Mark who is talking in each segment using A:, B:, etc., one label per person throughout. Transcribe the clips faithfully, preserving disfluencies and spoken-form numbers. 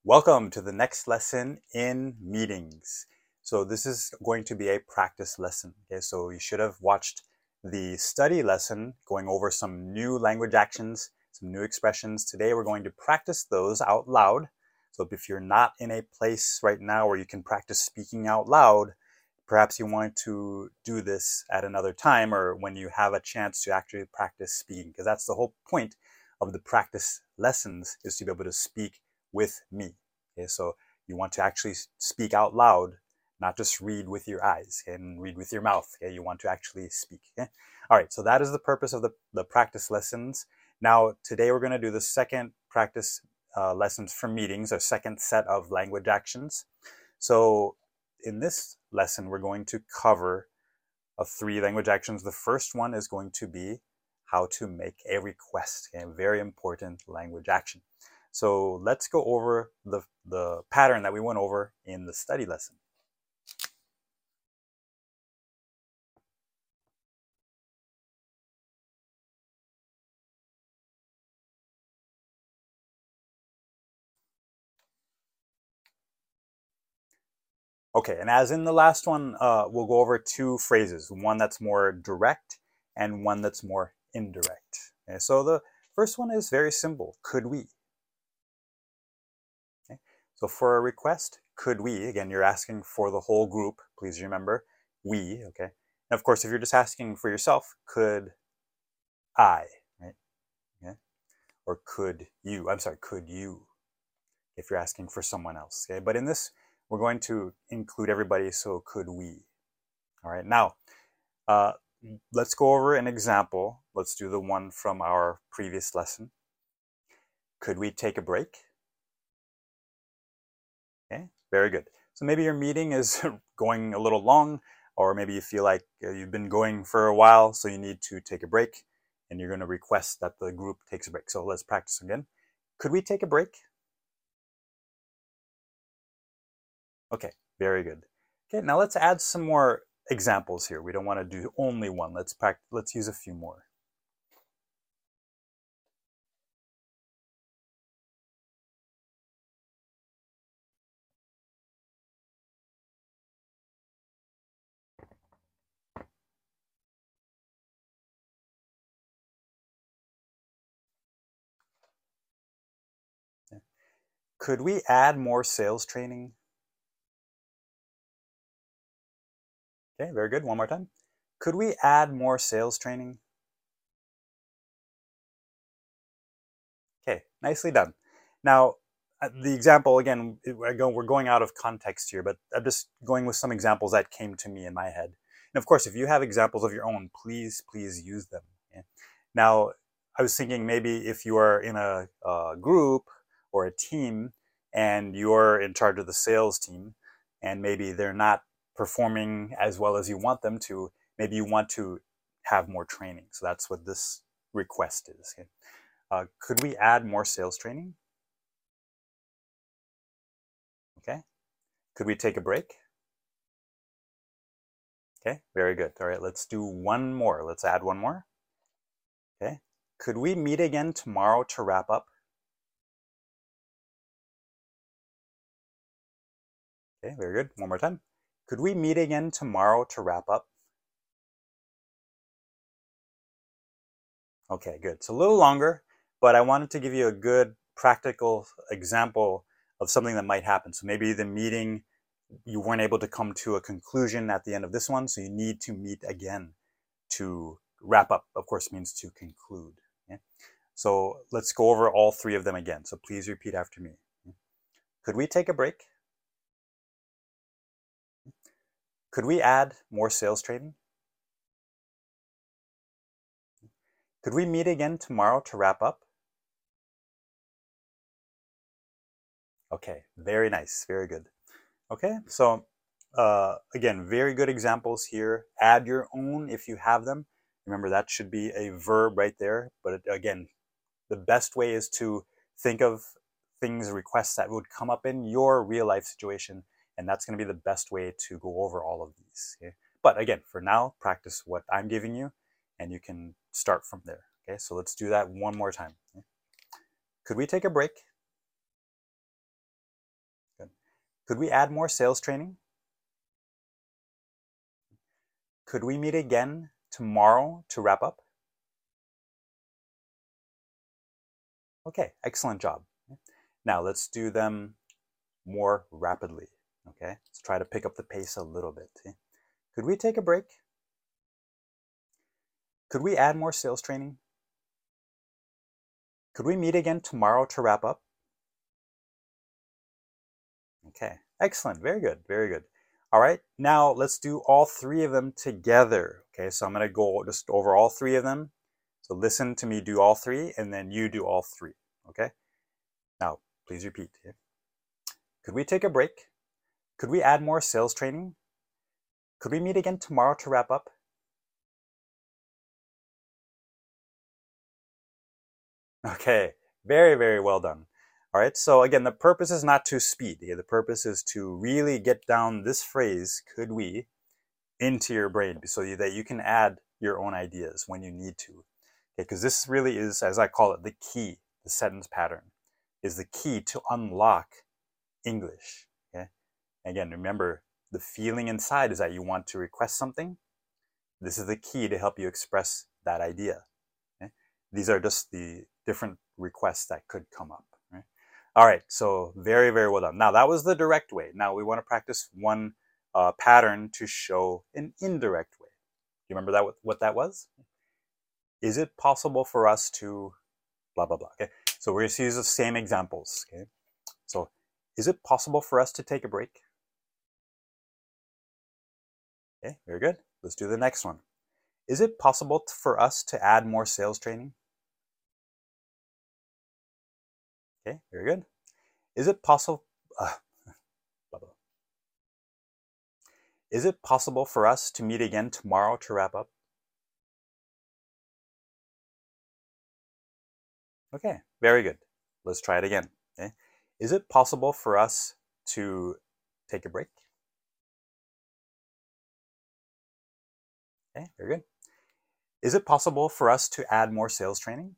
A: Welcome to the next lesson in meetings. So this is going to be a practice lesson. Okay, so you should have watched the study lesson going over some new language actions, some new expressions. Today we're going to practice those out loud. So if you're not in a place right now where you can practice speaking out loud, perhaps you want to do this at another time or when you have a chance to actually practice speaking, because that's the whole point of the practice lessons, is to be able to speak with me. Okay, so you want to actually speak out loud, not just read with your eyes and read with your mouth. Okay, you want to actually speak. Okay? All right, so that is the purpose of the, the practice lessons. Now, today we're going to do the second practice uh, lessons for meetings, a second set of language actions. So in this lesson, we're going to cover uh, three language actions. The first one is going to be how to make a request, okay? A very important language action. So let's go over the, the pattern that we went over in the study lesson. Okay, and as in the last one, uh, we'll go over two phrases, one that's more direct and one that's more indirect. Okay, so the first one is very simple, could we? Okay, so for a request, could we, again, you're asking for the whole group, please remember, we, okay? And of course, if you're just asking for yourself, could I, right? Okay? Or could you, I'm sorry, could you, if you're asking for someone else, okay? But in this, we're going to include everybody, so could we? All right, now, uh, let's go over an example. Let's do the one from our previous lesson. Could we take a break? Okay, very good. So maybe your meeting is going a little long, or maybe you feel like you've been going for a while, so you need to take a break, and you're going to request that the group takes a break. So let's practice again. Could we take a break? Okay, very good. Okay, now let's add some more examples here. We don't want to do only one. Let's practice, let's use a few more. Okay. Could we add more sales training? Okay, very good. One more time. Could we add more sales training? Okay, nicely done. Now, uh, the example, again, we're going out of context here, but I'm just going with some examples that came to me in my head. And of course, if you have examples of your own, please, please use them. Okay? Now, I was thinking maybe if you are in a, a group or a team and you're in charge of the sales team, and maybe they're not performing as well as you want them to, maybe you want to have more training. So that's what this request is. Okay? Uh, could we add more sales training? Okay. Could we take a break? Okay, very good. All right, let's do one more. Let's add one more. Okay. Could we meet again tomorrow to wrap up? Okay, very good. One more time. Could we meet again tomorrow to wrap up? Okay, good. It's a little longer, but I wanted to give you a good practical example of something that might happen. So maybe the meeting, you weren't able to come to a conclusion at the end of this one, so you need to meet again to wrap up, of course, means to conclude. Okay? So let's go over all three of them again. So please repeat after me. Could we take a break? Could we add more sales training? Could we meet again tomorrow to wrap up? Okay, very nice, very good. Okay, so uh, again, very good examples here. Add your own if you have them. Remember, that should be a verb right there. But again, the best way is to think of things, requests that would come up in your real life situation. And that's going to be the best way to go over all of these. Okay? But again, for now, practice what I'm giving you and you can start from there. Okay, so let's do that one more time. Okay? Could we take a break? Could we add more sales training? Could we meet again tomorrow to wrap up? Okay, excellent job. Now let's do them more rapidly. Okay, let's try to pick up the pace a little bit. Could we take a break? Could we add more sales training? Could we meet again tomorrow to wrap up? Okay, excellent. Very good. Very good. All right, now let's do all three of them together. Okay, so I'm going to go just over all three of them. So listen to me do all three, and then you do all three. Okay, now please repeat. Could we take a break? Could we add more sales training? Could we meet again tomorrow to wrap up? Okay, very, very well done. All right, so again, the purpose is not to speed. Okay? The purpose is to really get down this phrase, could we, into your brain so that you can add your own ideas when you need to. Because okay, this really is, as I call it, the key, the sentence pattern, is the key to unlock English. Okay? Again, remember, the feeling inside is that you want to request something. This is the key to help you express that idea. Okay? These are just the different requests that could come up. Right? All right, so very, very well done. Now, that was the direct way. Now, we want to practice one uh, pattern to show an indirect way. Do you remember that what that was? Is it possible for us to blah, blah, blah? Okay, so we're going to use the same examples. Okay, so is it possible for us to take a break? Okay, very good. Let's do the next one. Is it possible for us to add more sales training? Okay, very good. Is it possible? Uh, blah, blah. Is it possible for us to meet again tomorrow to wrap up? Okay, very good. Let's try it again. Okay. Is it possible for us to take a break? Okay, very good. Is it possible for us to add more sales training?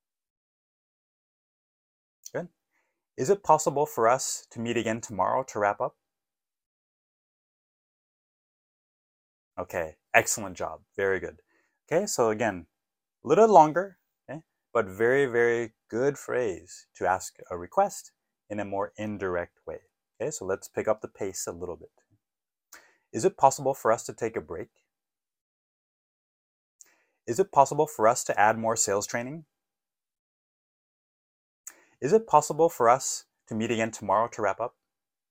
A: Good. Is it possible for us to meet again tomorrow to wrap up? Okay, excellent job. Very good. Okay, so again, a little longer, okay, but very, very good phrase to ask a request in a more indirect way. Okay, so let's pick up the pace a little bit. Is it possible for us to take a break? Is it possible for us to add more sales training? Is it possible for us to meet again tomorrow to wrap up?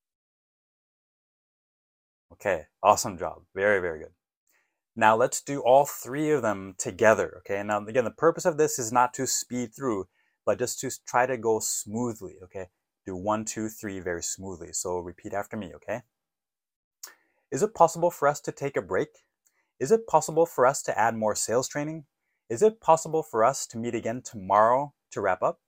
A: Okay, awesome job. Very, very good. Now let's do all three of them together. Okay, now again, the purpose of this is not to speed through, but just to try to go smoothly. Okay, do one, two, three very smoothly. So repeat after me, okay? Is it possible for us to take a break? Is it possible for us to add more sales training? Is it possible for us to meet again tomorrow to wrap up?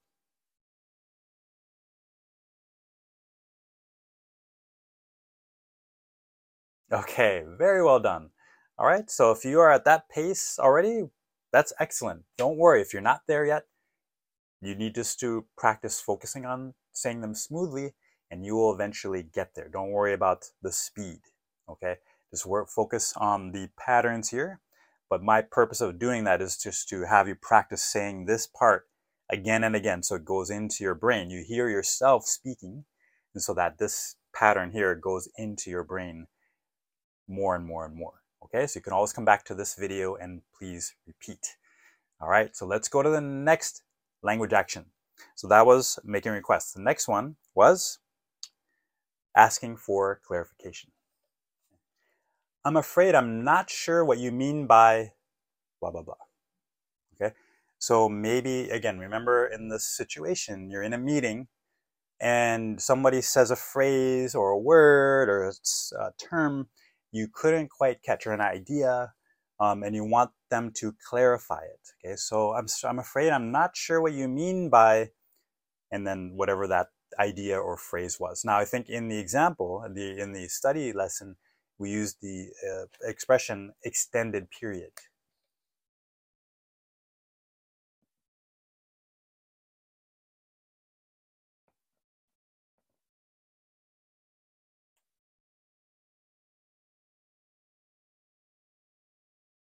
A: Okay, very well done. All right, so if you are at that pace already, that's excellent. Don't worry, if you're not there yet, you need just to practice focusing on saying them smoothly, and you will eventually get there. Don't worry about the speed, okay? Just work, focus on the patterns here. But my purpose of doing that is just to have you practice saying this part again and again so it goes into your brain. You hear yourself speaking, and so that this pattern here goes into your brain more and more and more. Okay, so you can always come back to this video and please repeat. All right, so let's go to the next language action. So that was making requests. The next one was asking for clarification. I'm afraid I'm not sure what you mean by blah, blah, blah. Okay, so maybe, again, remember in this situation, you're in a meeting and somebody says a phrase or a word or a term you couldn't quite catch, or an idea, um, and you want them to clarify it. Okay, so I'm, I'm afraid I'm not sure what you mean by, and then whatever that idea or phrase was. Now, I think in the example, in the, in the study lesson, we used the uh, expression extended period.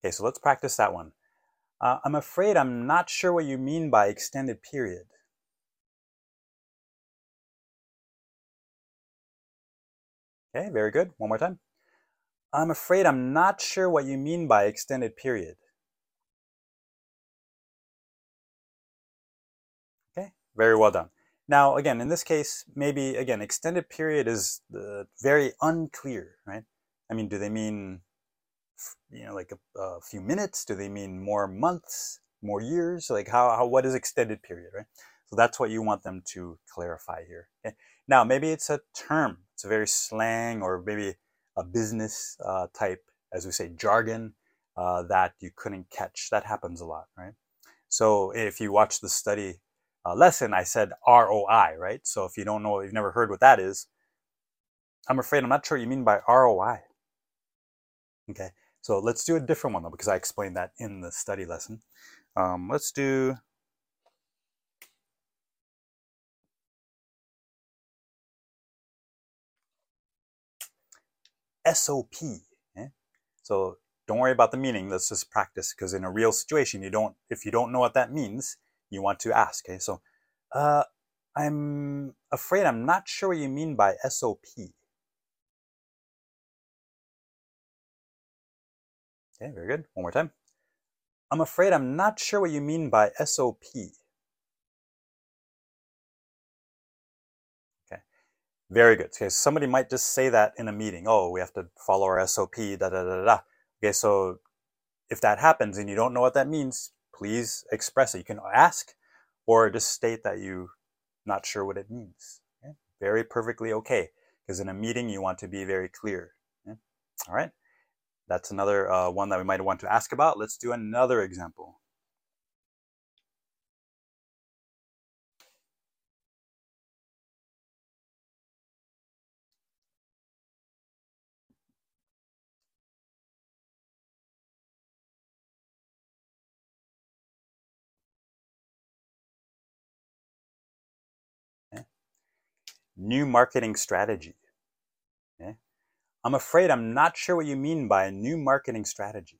A: Okay, so let's practice that one. Uh, I'm afraid I'm not sure what you mean by extended period. Okay, very good. One more time. I'm afraid I'm not sure what you mean by extended period. Okay, very well done. Now, again, in this case, maybe, again, extended period is uh, very unclear, right? I mean, do they mean, you know, like a, a few minutes? Do they mean more months, more years? Like how, how, what is extended period, right? So that's what you want them to clarify here. Okay? Now, maybe it's a term. It's a very slang or maybe a business uh, type, as we say, jargon uh, that you couldn't catch. That happens a lot, right? So if you watch the study uh, lesson, I said R O I, right? So if you don't know, you've never heard what that is, I'm afraid I'm not sure what you mean by R O I. Okay, so let's do a different one though, because I explained that in the study lesson. Um, let's do S O P. Okay? So don't worry about the meaning. Let's just practice, because in a real situation, you don't. If you don't know what that means, you want to ask. Okay, so uh, I'm afraid I'm not sure what you mean by S O P. Okay, very good. One more time. I'm afraid I'm not sure what you mean by S O P. Okay, very good. Okay, somebody might just say that in a meeting. Oh, we have to follow our S O P, da da da da. Okay, so if that happens and you don't know what that means, please express it. You can ask or just state that you're not sure what it means. Okay? Very perfectly okay, because in a meeting you want to be very clear. Okay? All right, that's another uh, one that we might want to ask about. Let's do another example. Okay? New marketing strategy. Okay? I'm afraid I'm not sure what you mean by a new marketing strategy.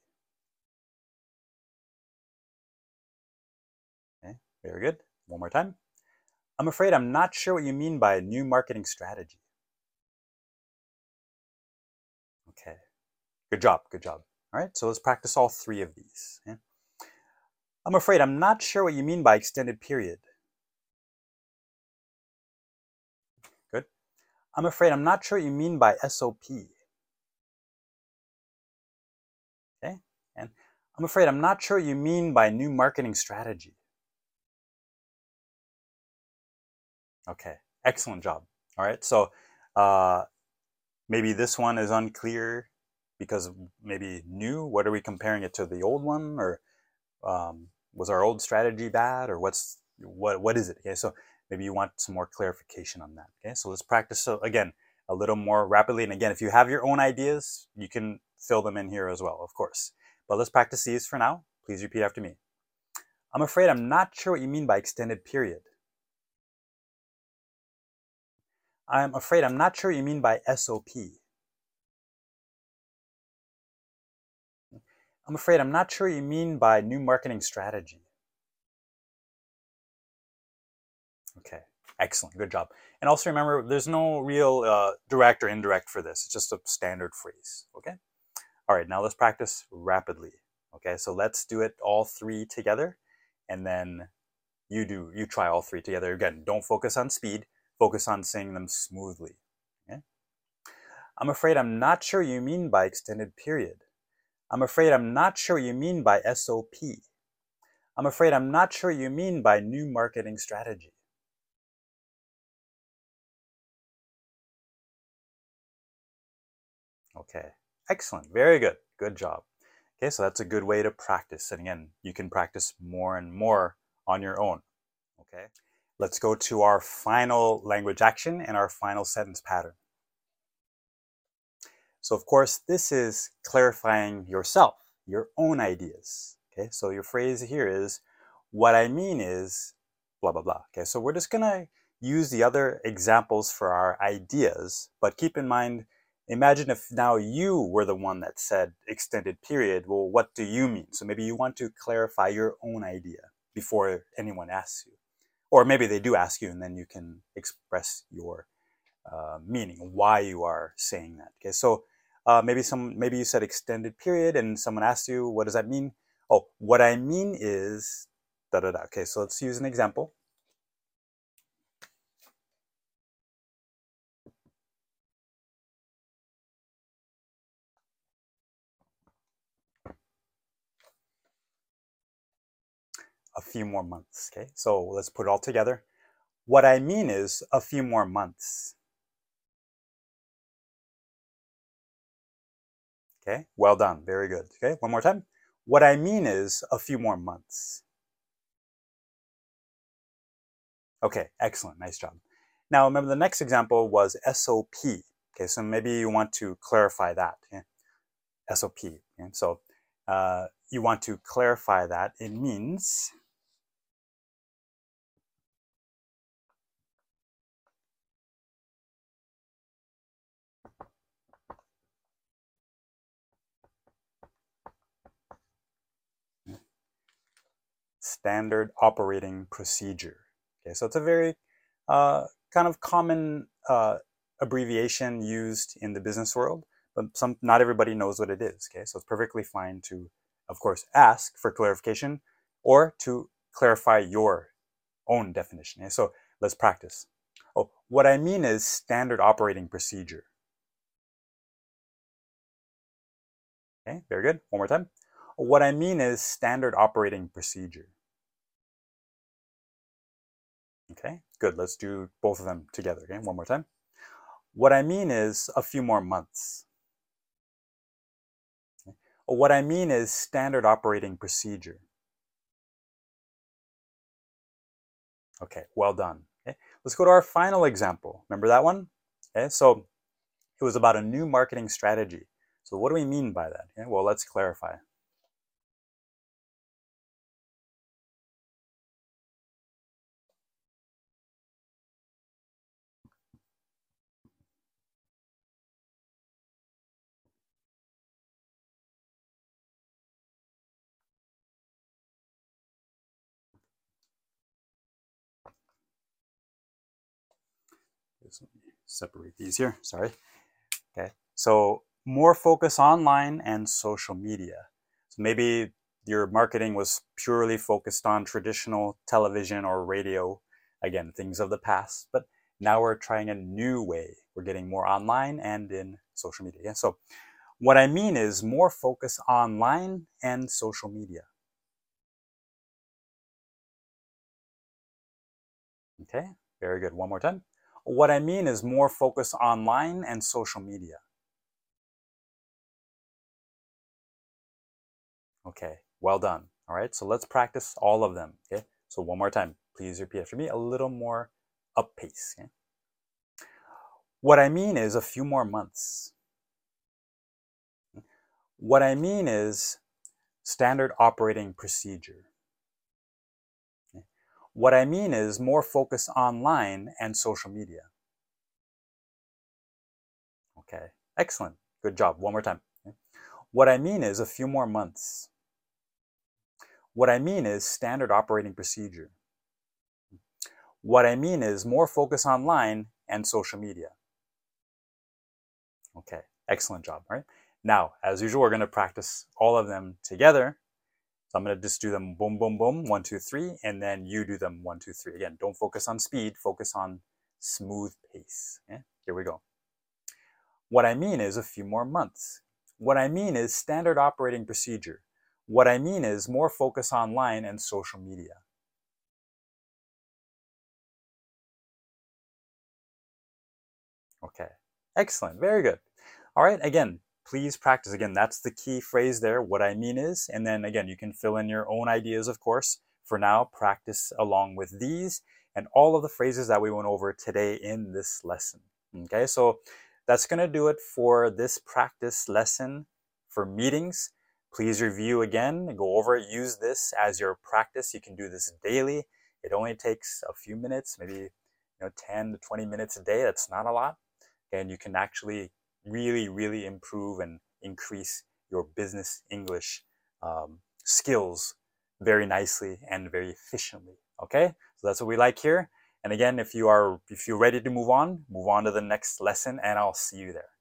A: Okay, very good. One more time. I'm afraid I'm not sure what you mean by a new marketing strategy. Okay, good job, good job. All right, so let's practice all three of these. Okay? I'm afraid I'm not sure what you mean by extended period. Good. I'm afraid I'm not sure what you mean by S O P. Okay, and I'm afraid I'm not sure what you mean by new marketing strategy. Okay, excellent job. All right, so uh, maybe this one is unclear because maybe new. What are we comparing it to, the old one, or um, was our old strategy bad, or what's what what is it? Okay, so maybe you want some more clarification on that. Okay, so let's practice so again a little more rapidly. And again, if you have your own ideas, you can fill them in here as well, of course. But let's practice these for now. Please repeat after me. I'm afraid I'm not sure what you mean by extended period. I'm afraid I'm not sure what you mean by S O P. I'm afraid I'm not sure what you mean by new marketing strategy. Okay, excellent, good job. And also remember, there's no real uh, direct or indirect for this. It's just a standard phrase, okay? All right, now let's practice rapidly. Okay, so let's do it all three together, and then you do, you try all three together. Again, don't focus on speed, focus on saying them smoothly, okay? I'm afraid I'm not sure what you mean by extended period. I'm afraid I'm not sure what you mean by S O P. I'm afraid I'm not sure what you mean by new marketing strategy. Okay, excellent, very good, good job. Okay, so that's a good way to practice. And again, you can practice more and more on your own. Okay, let's go to our final language action and our final sentence pattern. So of course, this is clarifying yourself, your own ideas. Okay, so your phrase here is, what I mean is blah, blah, blah. Okay, so we're just gonna use the other examples for our ideas, but keep in mind, Imagine if now you were the one that said extended period. Well, what do you mean? So maybe you want to clarify your own idea before anyone asks you. Or maybe they do ask you, and then you can express your uh, meaning, why you are saying that. Okay, so uh, maybe some maybe you said extended period, and someone asked you, what does that mean? Oh, what I mean is da da da. Okay, so let's use an example. A few more months. Okay, so let's put it all together. What I mean is a few more months. Okay, well done. Very good. Okay, one more time. What I mean is a few more months. Okay, excellent. Nice job. Now, remember the next example was S O P. Okay, so maybe you want to clarify that. Okay? S O P. Okay? So uh, you want to clarify that. It means standard operating procedure. Okay, so it's a very uh, kind of common uh, abbreviation used in the business world, but some not everybody knows what it is. Okay, so it's perfectly fine to, of course, ask for clarification or to clarify your own definition. Okay? So let's practice. Oh, what I mean is standard operating procedure. Okay, very good. One more time. What I mean is standard operating procedure. Okay, good. Let's do both of them together. Okay, one more time. What I mean is a few more months. Okay. What I mean is standard operating procedure. Okay, well done. Okay, let's go to our final example. Remember that one? Okay, so it was about a new marketing strategy. So what do we mean by that? Okay, well, let's clarify. Just separate these here, sorry. Okay, so more focus online and social media. So maybe your marketing was purely focused on traditional television or radio, again, things of the past, but now we're trying a new way. We're getting more online and in social media. Yeah? So what I mean is more focus online and social media. Okay, very good. One more time. What I mean is more focus online and social media. Okay, well done. All right, so let's practice all of them. Okay, so one more time, please repeat after me, a little more up pace. Okay? What I mean is a few more months. What I mean is standard operating procedure. Okay? What I mean is more focus online and social media. Okay, excellent. Good job. One more time. Okay? What I mean is a few more months. What I mean is standard operating procedure. What I mean is more focus online and social media. Okay, excellent job, all right? Now, as usual, we're gonna practice all of them together. So I'm gonna just do them boom, boom, boom, one, two, three, and then you do them one, two, three. Again, don't focus on speed, focus on smooth pace. Okay? Here we go. What I mean is a few more months. What I mean is standard operating procedure. What I mean is more focus online and social media. Okay, excellent, very good. All right, again, please practice. Again, that's the key phrase there, what I mean is, and then again, you can fill in your own ideas, of course. For now, practice along with these and all of the phrases that we went over today in this lesson. Okay, so that's gonna do it for this practice lesson for meetings. Please review again and go over it. Use this as your practice. You can do this daily. It only takes a few minutes, maybe you know, ten to twenty minutes a day. That's not a lot. And you can actually really, really improve and increase your business English um, skills very nicely and very efficiently. Okay, so that's what we like here. And again, if you are if you're ready to move on, move on to the next lesson, and I'll see you there.